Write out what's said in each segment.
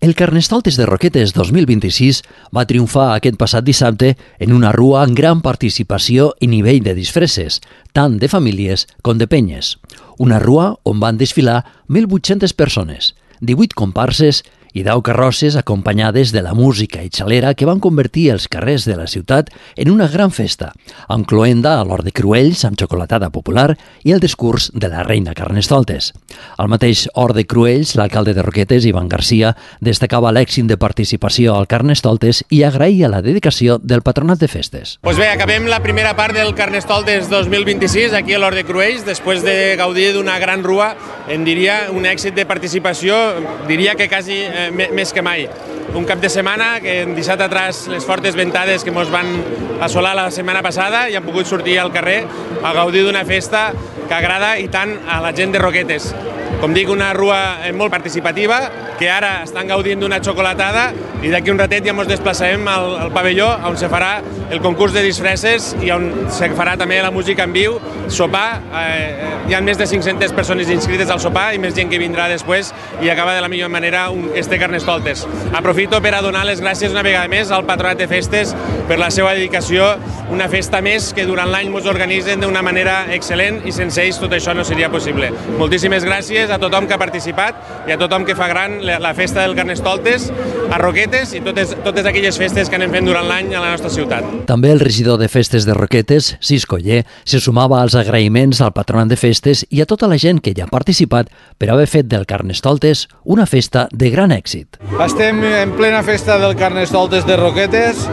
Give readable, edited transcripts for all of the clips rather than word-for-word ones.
El Carnestoltes de Roquetes 2026 va triomfar aquest passat dissabte en una rua amb gran participació i nivell de disfresses, tant de famílies com de penyes. Una rua on van desfilar 1.800 persones, 18 comparses i 10 carrosses acompanyades de la música i xalera que van convertir els carrers de la ciutat en una gran festa, incloent-hi l'hort de Cruells amb xocolatada popular i el discurs de la reina Carnestoltes. Al mateix hort de Cruells, l'alcalde de Roquetes, Ivan Garcia, destacava l'èxit de participació al Carnestoltes i agraïa la dedicació del Patronat de Festes. Pues bé, acabem la primera part del Carnestoltes 2026 aquí a l'hort de Cruells, després de gaudir d'una gran rua, en diria un èxit de participació, diria que quasi més que mai. Un cap de setmana que hem deixat atràs les fortes ventades que ens van assolar la setmana passada i hem pogut sortir al carrer a gaudir d'una festa que agrada i tant a la gent de Roquetes. Com dic, una rua molt participativa, que ara estan gaudint d'una xocolatada i d'aquí un ratet ja ens desplaçarem al pavelló on se farà el concurs de disfresses i on se farà també la música en viu, sopar. Hi ha més de 500 persones inscrites al sopar i més gent que vindrà després i acaba de la millor manera este Carnestoltes. Aprofito per a donar les gràcies una vegada més al Patronat de Festes per la seva dedicació, una festa més que durant l'any ens organitzen d'una manera excel·lent i sense ells tot això no seria possible. Moltíssimes gràcies a tothom que ha participat i a tothom que fa gran la festa del Carnestoltes a Roquetes i totes aquelles festes que anem fent durant l'any a la nostra ciutat. També el regidor de Festes de Roquetes, Cisco Ller, se sumava als agraïments al Patronat de Festes i a tota la gent que hi ha participat per haver fet del Carnestoltes una festa de gran èxit. Estem en plena festa del Carnestoltes de Roquetes.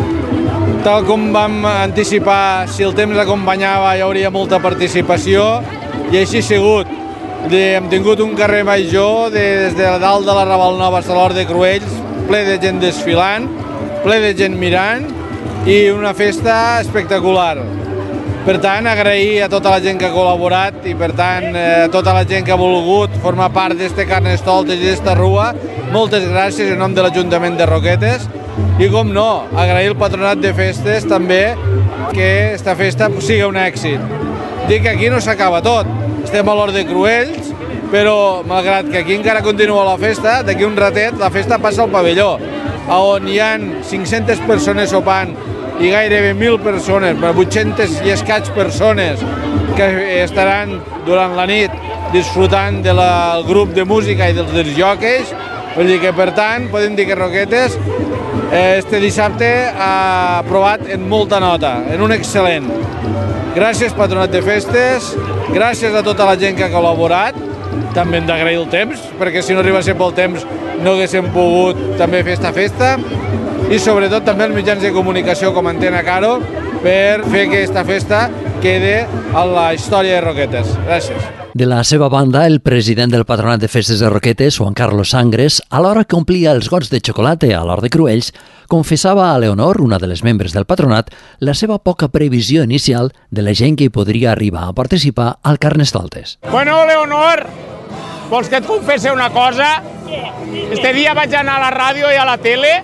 Tal com vam anticipar, si el temps acompanyava hi hauria molta participació i així ha sigut. Hem tingut un carrer major des de dalt de la Raval Nova a l'hort de Cruells, ple de gent desfilant, ple de gent mirant i una festa espectacular. Per tant, agrair a tota la gent que ha col·laborat i per tant a tota la gent que ha volgut formar part d'este Carnestoltes i d'esta rua, moltes gràcies en nom de l'Ajuntament de Roquetes i, com no, agrair al Patronat de Festes també que esta festa sigui un èxit. Dic que aquí no s'acaba tot. Estem a l'hort de Cruells, però malgrat que aquí encara continua la festa, d'aquí un ratet la festa passa al pavelló, on hi ha 500 persones sopant i gairebé 1.000 persones, 800 i escaig persones que estaran durant la nit disfrutant del grup de música i dels jockeys. Vull dir que, per tant, podem dir que Roquetes este dissabte ha provat en molta nota, en un excel·lent. Gràcies, Patronat de Festes, gràcies a tota la gent que ha col·laborat. També hem d'agrair el temps, perquè si no arribés pel temps no haguéssim pogut també fer esta festa. I sobretot també els mitjans de comunicació com Antena Caro per fer que esta festa quede a la història de Roquetes. Gràcies. De la seva banda, el president del Patronat de Festes de Roquetes, Juan Carlos Sangres, a l'hora que omplia els gots de xocolata a l'hort de Cruells, confessava a Leonor, una de les membres del patronat, la seva poca previsió inicial de la gent que hi podria arribar a participar al Carnestoltes. Bueno, Leonor, vols que et confesse una cosa? Este dia vaig anar a la ràdio i a la tele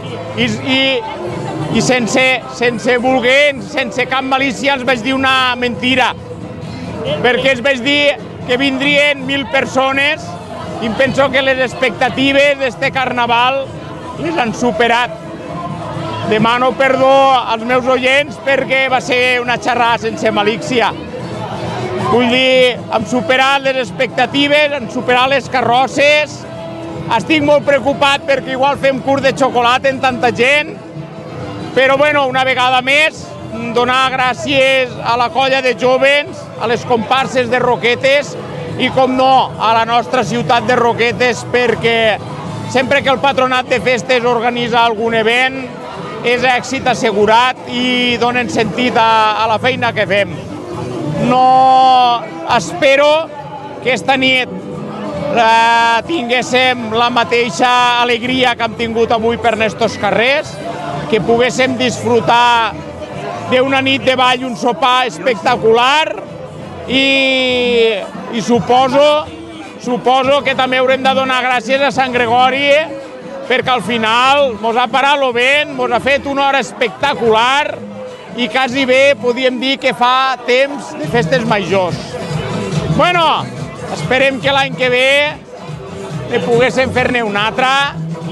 i sense voler, sense cap malícia, els vaig dir una mentira. Perquè els vaig dir que vindrien 1.000 persones i em penso que les expectatives d'este carnaval les han superat. Demano perdó als meus oients perquè va ser una xerrada sense malícia. Vull dir, hem superat les expectatives, hem superat les carrosses. Estic molt preocupat perquè igual fem curs de xocolata en tanta gent. Però, bueno, una vegada més, donar gràcies a la colla de jovens, a les comparses de Roquetes i, com no, a la nostra ciutat de Roquetes, perquè sempre que el Patronat de Festes organitza algun event és èxit assegurat i donen sentit a la feina que fem. No espero que esta nit tinguéssim la mateixa alegria que hem tingut avui per estos carrers, que poguéssim disfrutar d'una nit de ball, un sopar espectacular i suposo que també haurem de donar gràcies a Sant Gregori perquè al final mos ha parat el vent, mos ha fet una hora espectacular i quasi bé podíem dir que fa temps de festes majors. Bueno, esperem que l'any que ve ne poguéssim fer-ne una altra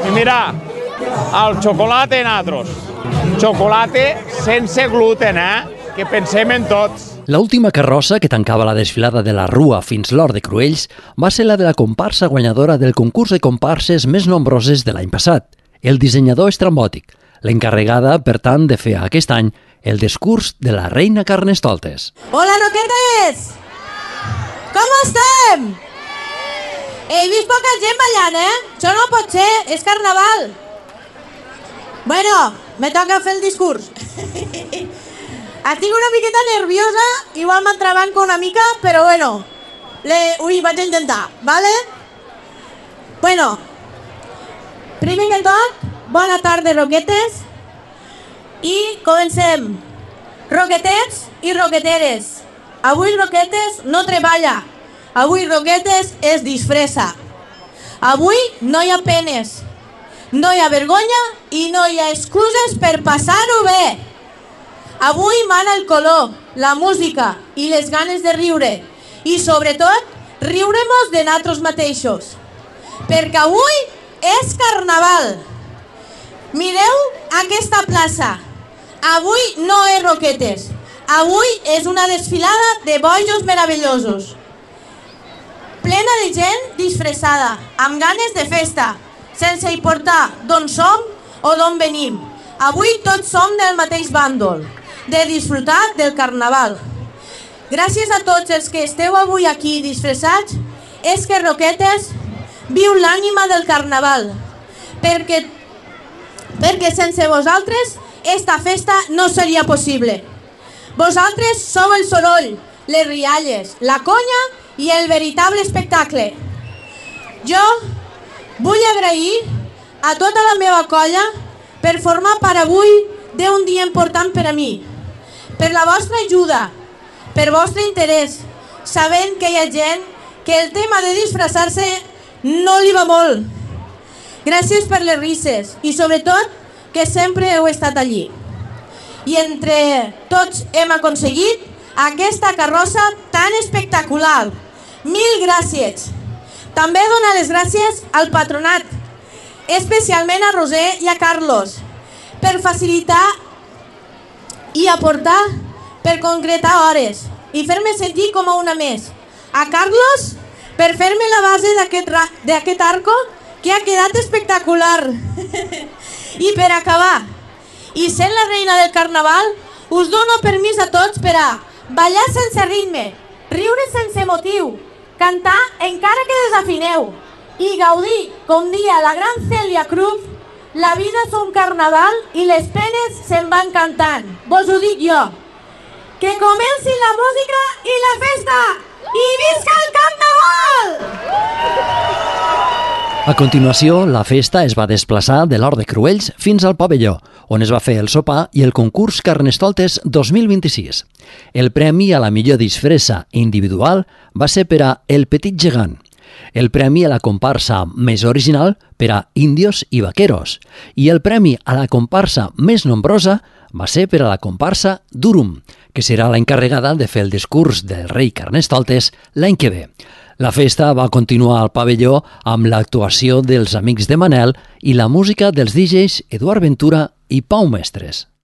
I mira, el xocolata nosaltres. Xocolata sense gluten, que pensem en tots. L'última carrossa que tancava la desfilada de la Rua fins l'Hort de Cruells va ser la de la comparsa guanyadora del concurs de comparses més nombroses de l'any passat, el dissenyador estrambòtic, l'encarregada, per tant, de fer aquest any el discurs de la reina Carnestoltes. Hola, Roquetes! Com estem? He vist poca gent ballant, Això no pot ser, és carnaval. Bueno, me toca fer el discurs. Estic una miqueta nerviosa, igual m'entrebanco una mica, però bueno, vaig a intentar, ¿vale? Bueno, primer que tot, bona tarda, Roquetes, i comencem. Roquetets i roqueteres, avui Roquetes no treballa, avui Roquetes es disfressa. Avui no hi ha penes, no hi ha vergonya i no hi ha excuses per passar-ho bé. Avui mana el color, la música i les ganes de riure i sobretot riure-mos de nosaltres mateixos. Perquè avui és carnaval. Mireu aquesta plaça. Avui no és Roquetes. Avui és una desfilada de bojos meravellosos. Plena de gent disfressada, amb ganes de festa, sense importar d'on som o d'on venim. Avui tots som del mateix bàndol, de disfrutar del carnaval. Gràcies a tots els que esteu avui aquí disfressats, és que Roquetes viu l'ànima del carnaval, perquè sense vosaltres esta festa no seria possible. Vosaltres sou el soroll, les rialles, la conya i el veritable espectacle. Jo vull agrair a tota la meva colla per formar part avui d'un dia important per a mi, per la vostra ajuda, per vostre interès, sabent que hi ha gent que el tema de disfressar-se no li va molt. Gràcies per les risses i sobretot que sempre heu estat allí. I entre tots hem aconseguit aquesta carrossa tan espectacular. Mil gràcies. També donar les gràcies al patronat, especialment a Roser i a Carlos, per facilitar i aportar, per concretar hores i fer-me sentir com a una més. A Carlos, per fer-me la base d'aquest arco que ha quedat espectacular. I per acabar, i sent la reina del carnaval, us dono permís a tots per a ballar sense ritme, riure sense motiu, cantar encara que desafineu i gaudir, com dia la gran Cèlia Cruz, la vida és un carnaval i les penes se'n van cantant. Vos ho dic jo. Que comenci la música i la festa! I visca el carnaval! A continuació, la festa es va desplaçar de l'Hort de Cruells fins al pavelló, on es va fer el sopar i el concurs Carnestoltes 2026. El premi a la millor disfressa individual va ser per a El Petit Gegant, el premi a la comparsa més original per a Indios i Vaqueros i el premi a la comparsa més nombrosa va ser per a la comparsa Durum, que serà l'encarregada de fer el discurs del rei Carnestoltes l'any que ve. La festa va continuar al pavelló amb l'actuació dels Amics de Manel i la música dels DJs Eduard Ventura i Pau Mestres.